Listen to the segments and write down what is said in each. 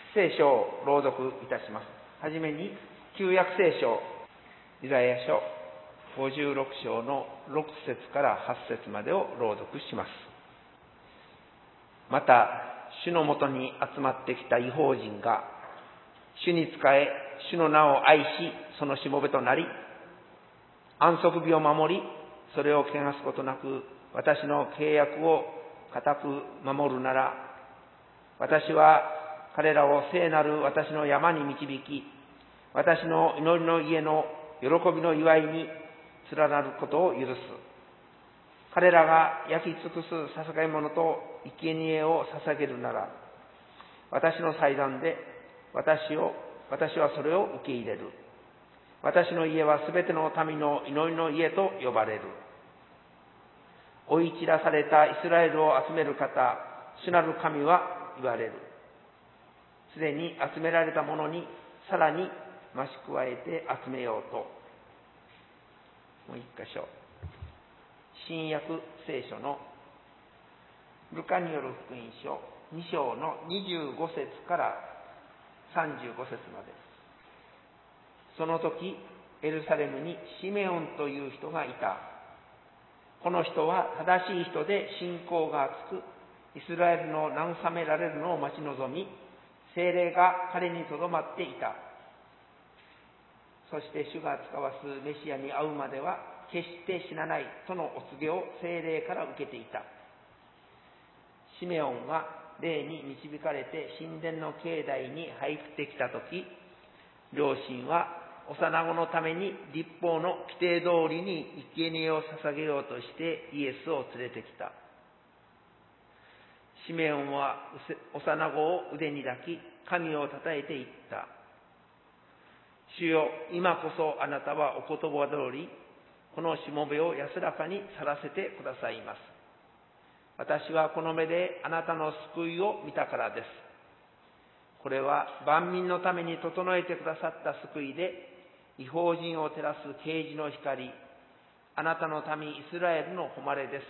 聖書を朗読いたします。はじめに旧約聖書イザヤ書56章の6節から8節までを朗読します。また主のもとに集まってきた異邦人が主に仕え主の名を愛しそのしもべとなり、安息日を守りそれを汚すことなく私の契約を固く守るなら、私は彼らを聖なる私の山に導き、私の祈りの家の喜びの祝いに連なることを許す。彼らが焼き尽くす捧げ物と生贄を捧げるなら、私の祭壇で私はそれを受け入れる。私の家はすべての民の祈りの家と呼ばれる。追い散らされたイスラエルを集める方、主なる神は言われる。すでに集められたものにさらに増し加えて集めようと。もう一箇所。新約聖書のルカによる福音書2章の25節から35節まで。その時エルサレムにシメオンという人がいた。この人は正しい人で信仰が厚く、イスラエルの慰められるのを待ち望み、聖霊が彼にとどまっていた。そして主が使わすメシアに会うまでは決して死なないとのお告げを聖霊から受けていた。シメオンは霊に導かれて神殿の境内に入ってきたとき、両親は幼子のために律法の規定通りに生贄を捧げようとしてイエスを連れてきた。シメオンは幼子を腕に抱き、神をたたえていった。主よ、今こそあなたはお言葉通り、このしもべを安らかに去らせてくださいます。私はこの目であなたの救いを見たからです。これは万民のために整えてくださった救いで、異邦人を照らす啓示の光、あなたの民イスラエルの誉れです。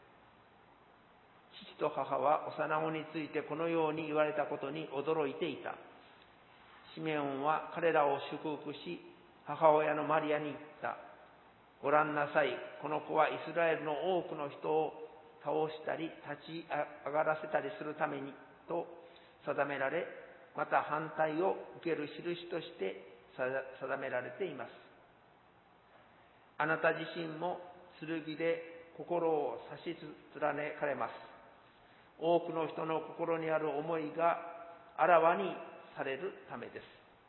父と母は幼子についてこのように言われたことに驚いていた。シメオンは彼らを祝福し、母親のマリアに言った。ご覧なさい、この子はイスラエルの多くの人を倒したり立ち上がらせたりするためにと定められ、また反対を受ける印として定められています。あなた自身も剣で心を刺し連ねかれます。多くの人の心にある思いがあらわにされるためです。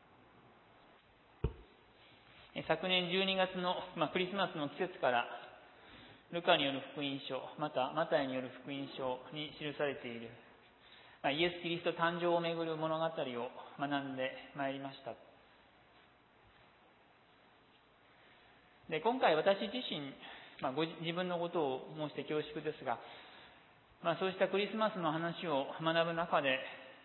昨年12月の、クリスマスの季節からルカによる福音書、またマタイによる福音書に記されているイエス・キリスト誕生をめぐる物語を学んでまいりました。で、今回私自身、自分のことを申して恐縮ですが、そうしたクリスマスの話を学ぶ中で、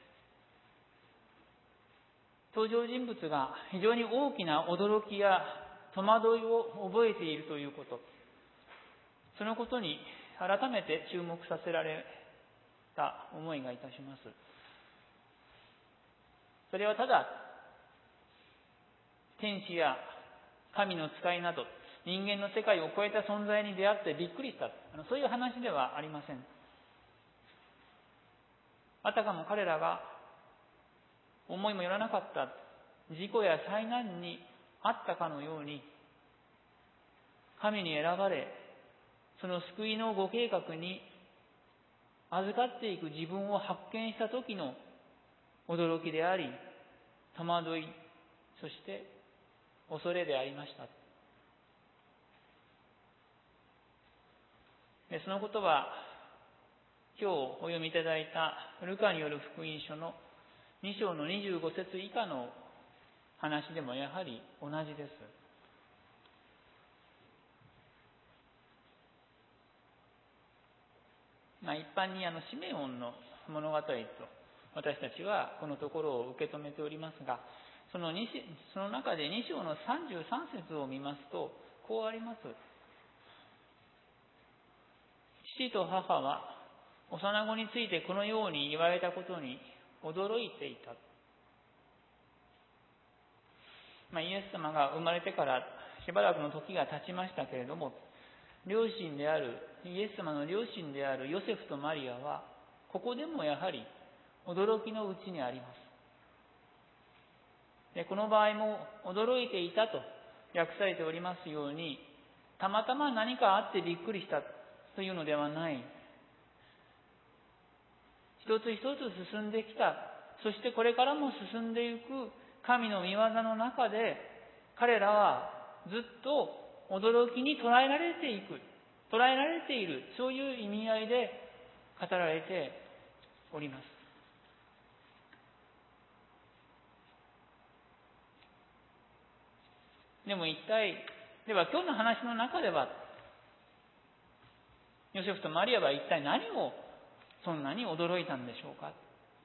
登場人物が非常に大きな驚きや戸惑いを覚えているということ、そのことに改めて注目させられた思いがいたします。それはただ天使や神の使いなど人間の世界を超えた存在に出会ってびっくりした、そういう話ではありません。あたかも彼らが思いもよらなかった事故や災難にあったかのように、神に選ばれその救いのご計画に預かっていく自分を発見した時の驚きであり、戸惑い、そして恐れでありました。で、そのことは今日お読みいただいたルカによる福音書の2章の25節以下の話でもやはり同じです。一般にシメオンの物語と私たちはこのところを受け止めておりますが、その中で2章の33節を見ますとこうあります。父と母は幼子についてこのように言われたことに驚いていた。 イエス様が生まれてからしばらくの時が経ちましたけれども、イエス様の両親であるヨセフとマリアは、ここでもやはり驚きのうちにあります。で、この場合も驚いていたと訳されておりますように、たまたま何かあってびっくりしたというのではない。一つ一つ進んできた。そしてこれからも進んでいく神の御業の中で、彼らはずっと驚きに捉えられている、そういう意味合いで語られております。でもでは今日の話の中では、ヨセフとマリアは一体何をそんなに驚いたんでしょうか。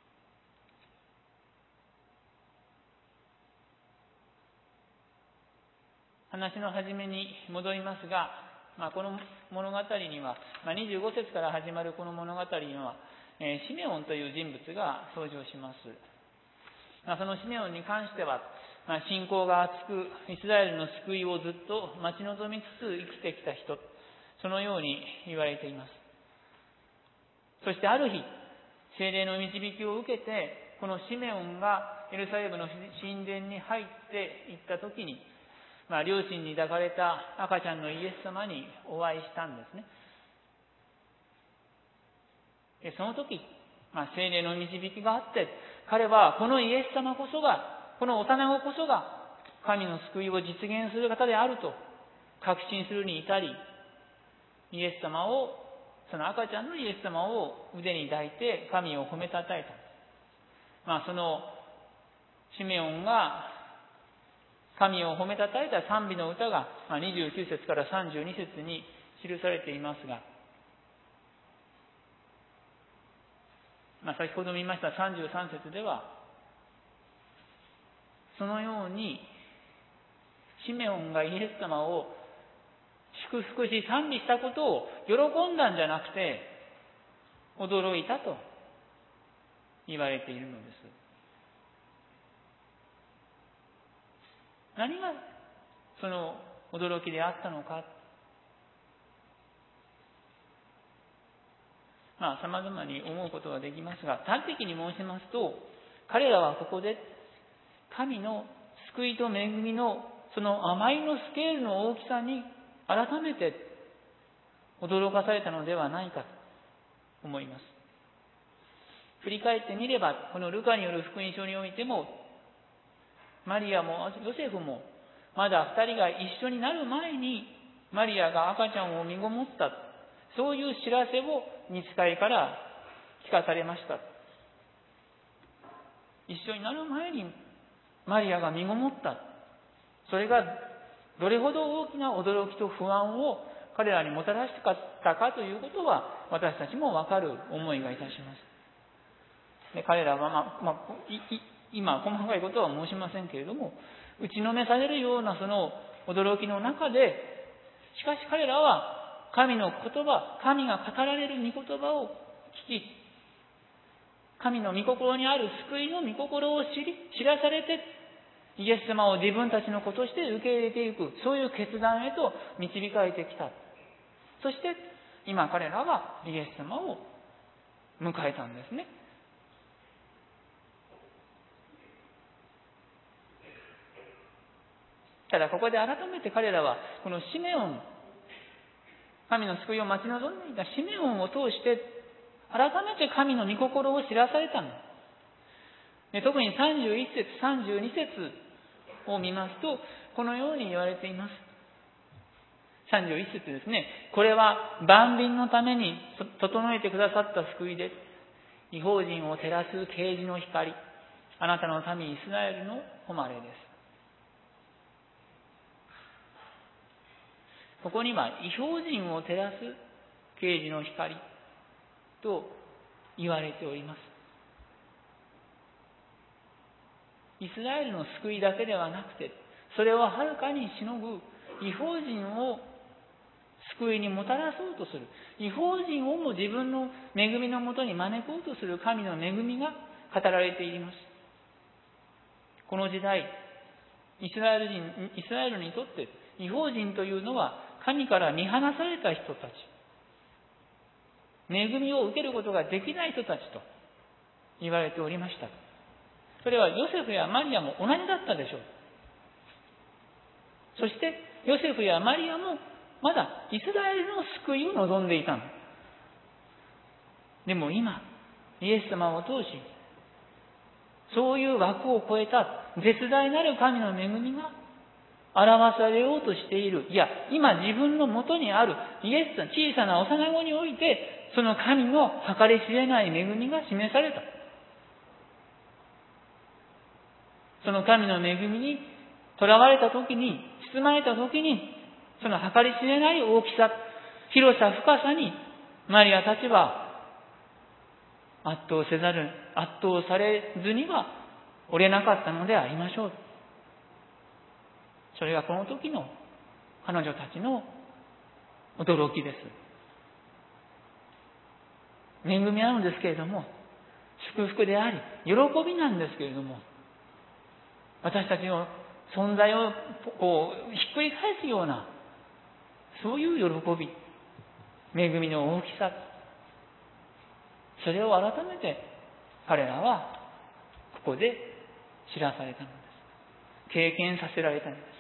話の始めに戻りますが、この物語には、25節から始まるこの物語には、シメオンという人物が登場します。そのシメオンに関しては、信仰が厚く、イスラエルの救いをずっと待ち望みつつ生きてきた人、そのように言われています。そしてある日、聖霊の導きを受けて、このシメオンがエルサレムの神殿に入っていったときに、両親に抱かれた赤ちゃんのイエス様にお会いしたんですね。でその時、聖霊の導きがあって、彼はこのイエス様こそが、この幼子こそが神の救いを実現する方であると確信するに至り、イエス様を、その赤ちゃんのイエス様を腕に抱いて神を褒めたたえた。そのシメオンが神を褒めたたえた賛美の歌が29節から32節に記されていますが、先ほど見ました33節では、そのようにシメオンがイエス様を祝福し賛美したことを喜んだんじゃなくて驚いたと言われているのです。何がその驚きであったのか。様々に思うことができますが、端的に申しますと、彼らはここで神の救いと恵みのそのあまりのスケールの大きさに改めて驚かされたのではないかと思います。振り返ってみれば、このルカによる福音書においても、マリアもヨセフもまだ二人が一緒になる前にマリアが赤ちゃんを身ごもった、そういう知らせを御使いから聞かされました。一緒になる前にマリアが身ごもった。それがどれほど大きな驚きと不安を彼らにもたらしたかということは、私たちもわかる思いがいたします。で、彼らは今細かいことは申しませんけれども、打ちのめされるようなその驚きの中で、しかし彼らは神の言葉、神が語られる御言葉を聞き、神の御心にある救いの御心を知らされて、イエス様を自分たちの子として受け入れていく、そういう決断へと導かれてきた。そして今彼らはイエス様を迎えたんですね。ただここで改めて彼らはこのシメオン、神の救いを待ち望んでいたシメオンを通して改めて神の御心を知らされたの。で、特に31節32節を見ますとこのように言われています。31節ですね。これは万民のために整えてくださった救いです。異邦人を照らす啓示の光、あなたの民イスラエルの誉れです。ここには異邦人を照らす啓示の光と言われております。イスラエルの救いだけではなくて、それをはるかにしのぐ異邦人を救いにもたらそうとする、異邦人をも自分の恵みのもとに招こうとする神の恵みが語られています。この時代、 イスラエルにとって、異邦人というのは神から見放された人たち、恵みを受けることができない人たちと言われておりました。それはヨセフやマリアも同じだったでしょう。そしてヨセフやマリアもまだイスラエルの救いを望んでいたの。でも今、イエス様を通し、そういう枠を超えた絶大なる神の恵みが表されようとしている。いや、今自分の元にあるイエスの小さな幼子において、その神の計り知れない恵みが示された。その神の恵みに囚われたときに、包まれたときに、その計り知れない大きさ、広さ、深さに、マリアたちは圧倒されずにはおれなかったのでありましょう。それがこの時の彼女たちの驚きです。恵みなんですけれども、祝福であり、喜びなんですけれども、私たちの存在をこうひっくり返すような、そういう喜び、恵みの大きさ、それを改めて彼らはここで知らされたのです。経験させられたのです。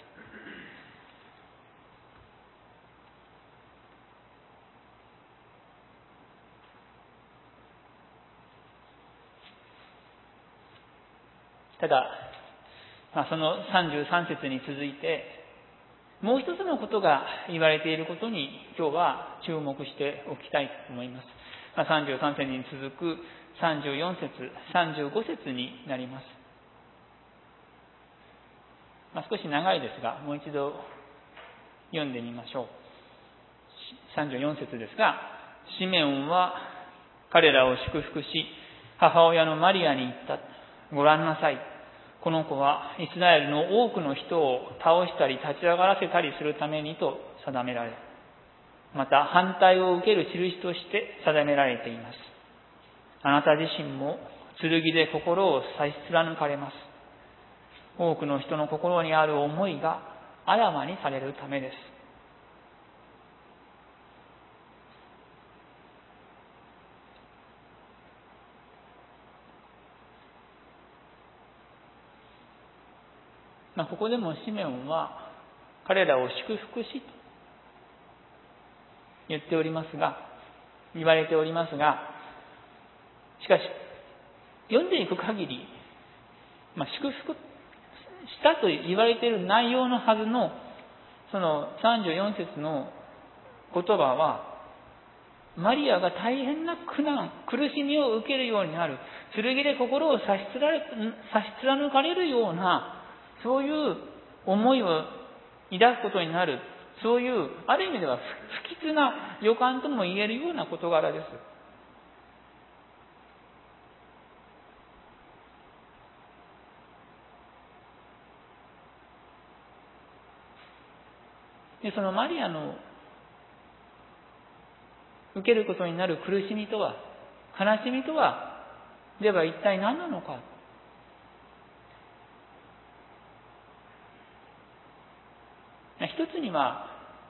ただ、その33節に続いて、もう一つのことが言われていることに今日は注目しておきたいと思います。33節に続く34節、35節になります。少し長いですが、もう一度読んでみましょう。34節ですが、シメオンは彼らを祝福し、母親のマリアに言った。ご覧なさい。この子はイスラエルの多くの人を倒したり立ち上がらせたりするためにと定められ、また反対を受ける印として定められています。あなた自身も剣で心を刺し貫かれます。多くの人の心にある思いがあらわにされるためです。ここでもシメオンは彼らを祝福しと言われておりますが、しかし読んでいく限り、祝福したと言われている内容のはずのその34節の言葉は、マリアが大変な苦難、苦しみを受けるようになる、剣で心を刺し貫かれるような、そういう思いを抱くことになる、そういうある意味では不吉な予感とも言えるような事柄です。で、そのマリアの受けることになる苦しみとは、悲しみとは、では一体何なのか。一つには、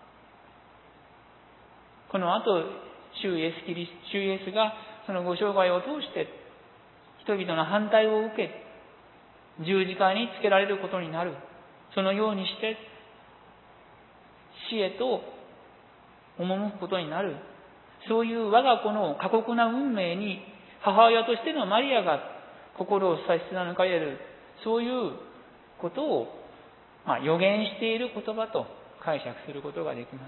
この後、主イエスがそのご生涯を通して人々の反対を受け、十字架につけられることになる。そのようにして死へと赴くことになる。そういう我が子の過酷な運命に母親としてのマリアが心を刺し貫かれる、そういうことを予言している言葉と解釈することができます。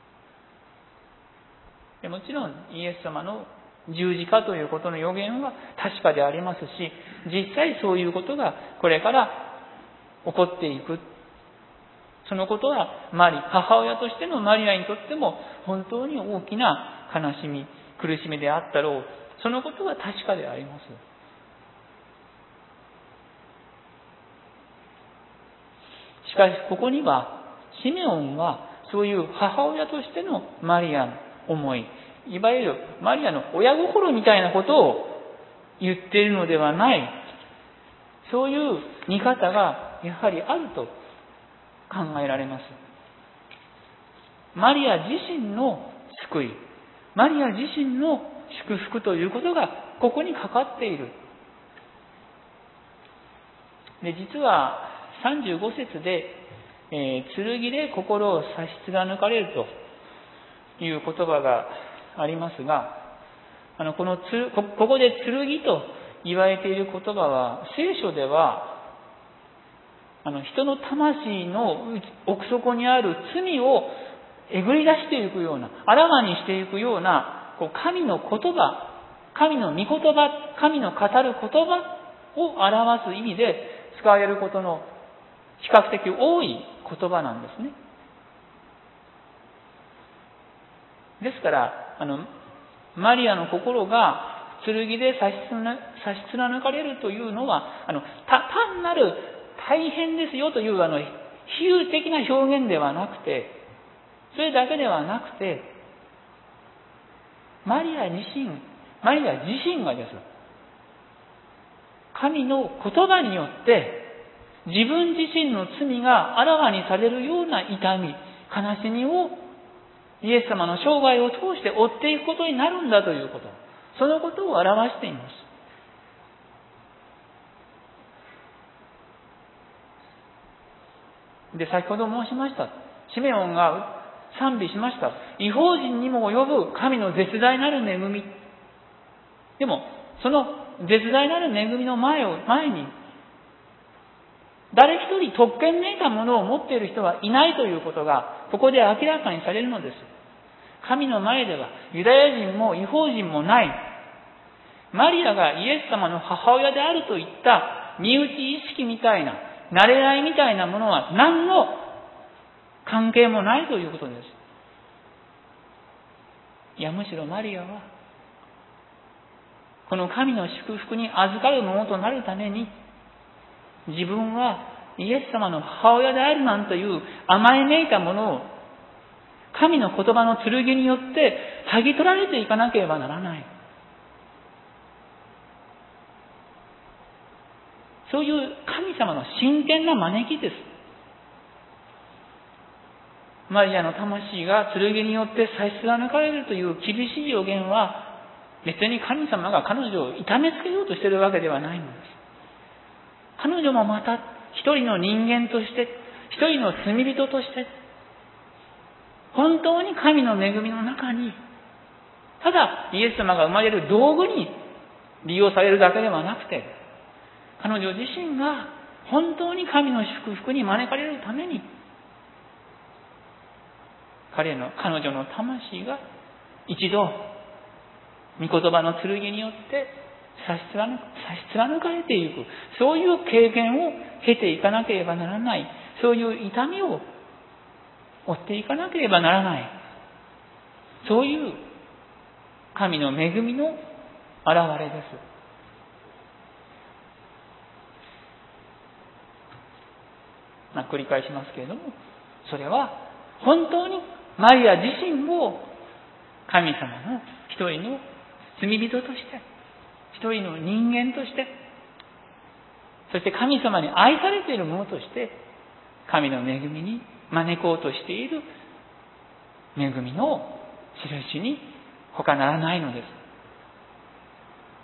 でもちろんイエス様の十字架ということの予言は確かでありますし、実際そういうことがこれから起こっていく。そのことは母親としてのマリアにとっても本当に大きな悲しみ、苦しみであったろう。そのことは確かであります。しかしここにはシメオンはそういう母親としてのマリアの思い、いわゆるマリアの親心みたいなことを言っているのではない、そういう見方がやはりあると考えられます。マリア自身の救い、マリア自身の祝福ということがここにかかっている。で、実は35節で、剣で心を差し貫かれるという言葉がありますが、ここで剣と言われている言葉は、聖書では人の魂の奥底にある罪をえぐり出していくような、あらわにしていくような、神の言葉、神の御言葉、神の語る言葉を表す意味で使われることの比較的多い言葉なんですね。ですから、マリアの心が剣で差し貫かれるというのは、単なる大変ですよという比喩的な表現ではなくて、それだけではなくて、マリア自身がです、神の言葉によって自分自身の罪があらわにされるような痛み、悲しみをイエス様の生涯を通して追っていくことになるんだということ、そのことを表しています。で、先ほど申しました。シメオンが賛美しました。異邦人にも及ぶ神の絶大なる恵み。でも、その絶大なる恵みの前に、誰一人特権めいたものを持っている人はいないということが、ここで明らかにされるのです。神の前では、ユダヤ人も異邦人もない。マリアがイエス様の母親であるといった身内意識みたいな、慣れ合いみたいなものは何の関係もないということです。いや、むしろマリアは、この神の祝福に預かるものとなるために、自分はイエス様の母親であるなんという甘えめいたものを、神の言葉の剣によって剥ぎ取られていかなければならない。そういう神様の真剣な招きです。マリアの魂が剣によって差し貫かれるという厳しい予言は、別に神様が彼女を痛めつけようとしているわけではないのです。彼女もまた一人の人間として、一人の罪人として、本当に神の恵みの中に、ただイエス様が生まれる道具に利用されるだけではなくて、彼女自身が本当に神の祝福に招かれるために、彼女の魂が一度御言葉の剣によって差し貫かれていく、そういう経験を経ていかなければならない、そういう痛みを追っていかなければならない、そういう神の恵みの現れです。繰り返しますけれども、それは本当にマリア自身を神様の一人の罪人として、一人の人間として、そして神様に愛されている者として、神の恵みに招こうとしている恵みの印に他ならないのです。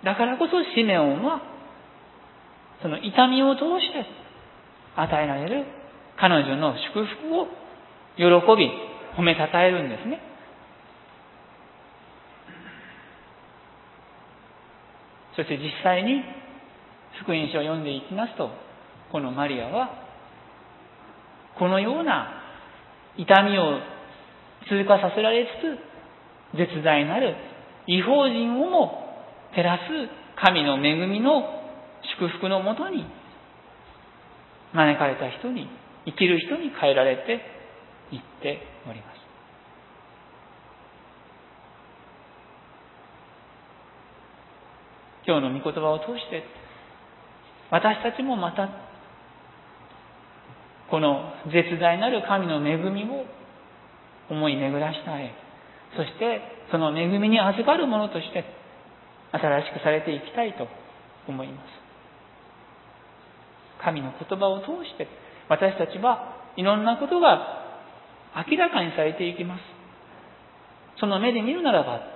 だからこそシメオンは、その痛みを通して与えられる彼女の祝福を喜び、褒めたたえるんですね。そして実際に福音書を読んでいきますと、このマリアはこのような痛みを通過させられつつ、絶大なる異邦人をも照らす神の恵みの祝福のもとに招かれた人に、生きる人に変えられていっております。今日の御言葉を通して私たちもまたこの絶大なる神の恵みを思い巡らしたい、そしてその恵みに預かるものとして新しくされていきたいと思います。 神の言葉を通して私たちはいろんなことが明らかにされていきます。その目で見るならば、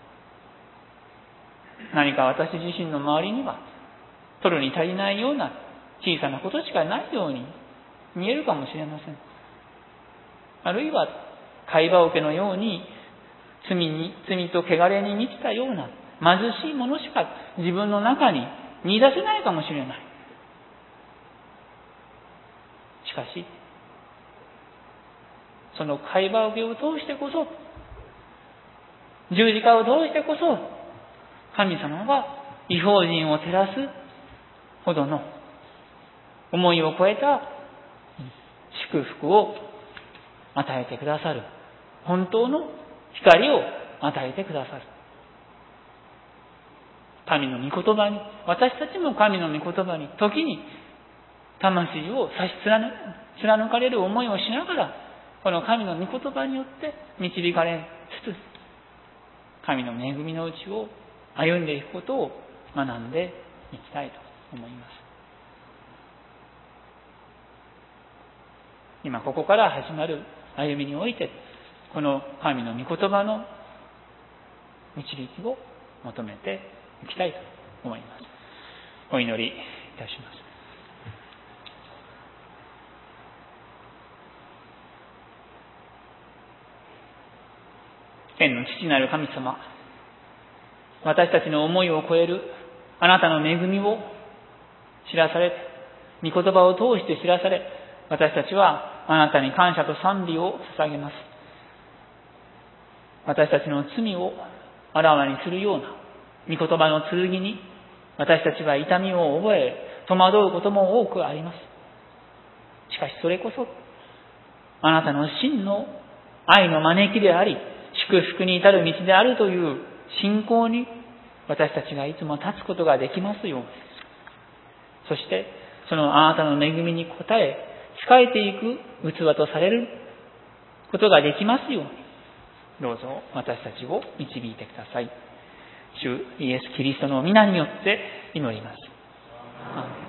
何か私自身の周りには取るに足りないような小さなことしかないように見えるかもしれません。あるいは貝羽桶のように罪と汚れに満ちたような貧しいものしか自分の中に見出せないかもしれない。しかしその貝羽桶を通してこそ、十字架を通してこそ、神様は異邦人を照らすほどの思いを超えた祝福を与えてくださる、本当の光を与えてくださる。神の御言葉に、私たちも神の御言葉に時に魂を差し貫かれる思いをしながら、この神の御言葉によって導かれつつ、神の恵みのうちを歩んでいくことを学んでいきたいと思います。今ここから始まる歩みにおいて、この神の御言葉の導きを求めていきたいと思います。お祈りいたします。天の父なる神様、私たちの思いを超えるあなたの恵みを知らされ、御言葉を通して知らされ、私たちはあなたに感謝と賛美を捧げます。私たちの罪をあらわにするような御言葉の剣に私たちは痛みを覚え、戸惑うことも多くあります。しかしそれこそあなたの真の愛の招きであり、祝福に至る道であるという信仰に私たちがいつも立つことができますように、そしてそのあなたの恵みに応え仕えていく器とされることができますように、どうぞ私たちを導いてください。主イエス・キリストの皆によって祈ります。